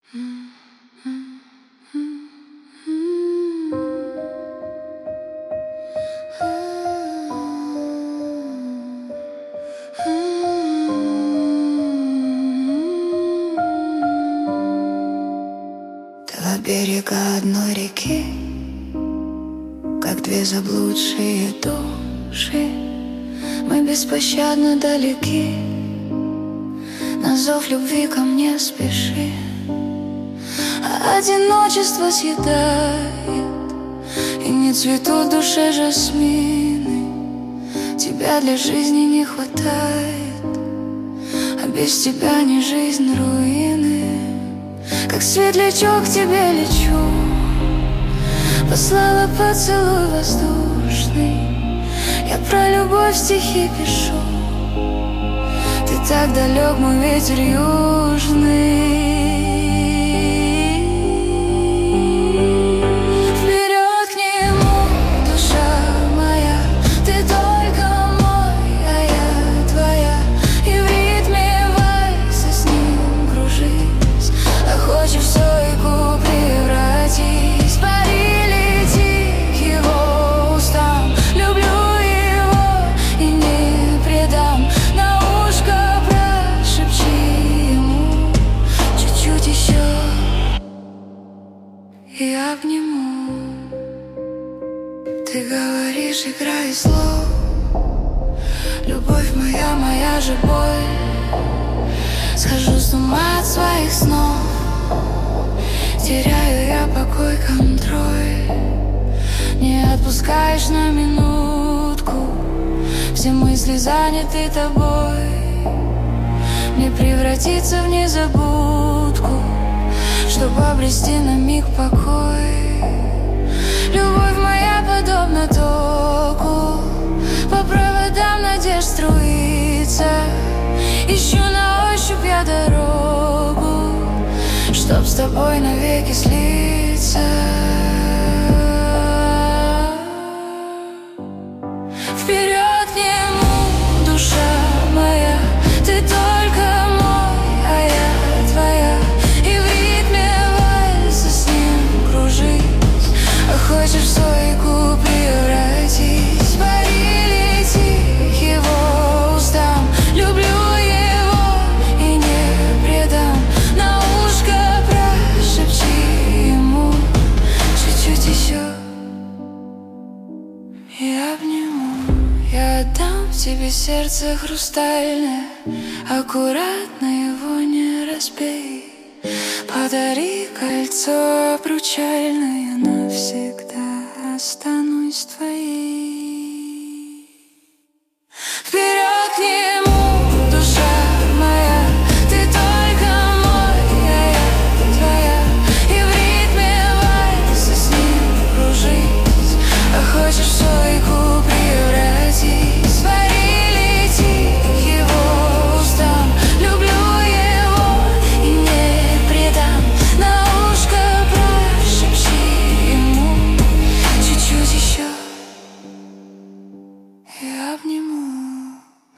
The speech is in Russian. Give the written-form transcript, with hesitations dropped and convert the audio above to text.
Два берега одной реки, как две заблудшие души, мы беспощадно далеки. На зов любви ко мне спеши, а одиночество съедает, и не цветут в душе жасмины. Тебя для жизни не хватает, а без тебя не жизнь, руины. Как светлячок к тебе лечу, послала поцелуй воздушный. Я про любовь стихи пишу, ты так далек, мой ветер южный. Вперед к нему, душа моя, ты только мой, а я твоя. И в ритме вальса с ним кружись, а хочешь в сойку превратись. Пари, лети к его устам, люблю его и не предам. На ушко прошепчи ему чуть-чуть еще, и обниму. Ты говоришь, играй слов, любовь моя, моя же боль. Схожу с ума от своих снов, теряю я покой, контроль. Не отпускаешь на минутку, все мысли заняты тобой. Мне превратиться в незабудку, чтобы обрести на миг покой. Любовь моя подобна току, по проводам надежд струится. Ищу на ощупь я дорогу, чтоб с тобой навеки слиться. Вперед к нему, душа моя, ты только мой, а я твоя. И в ритме вальса с ним кружись, а хочешь в сойку превратись. Пари, лети к его устам, люблю его и не предам. На ушко прошепчи ему чуть-чуть еще, и обниму. Я отдам тебе сердце хрустальное, аккуратно его не разбей. Подари кольцо обручальное, навсегда останусь твоей. Вперед к нему, душа моя, ты только мой, а я твоя. И в ритме вальса с ним кружись, а хочешь в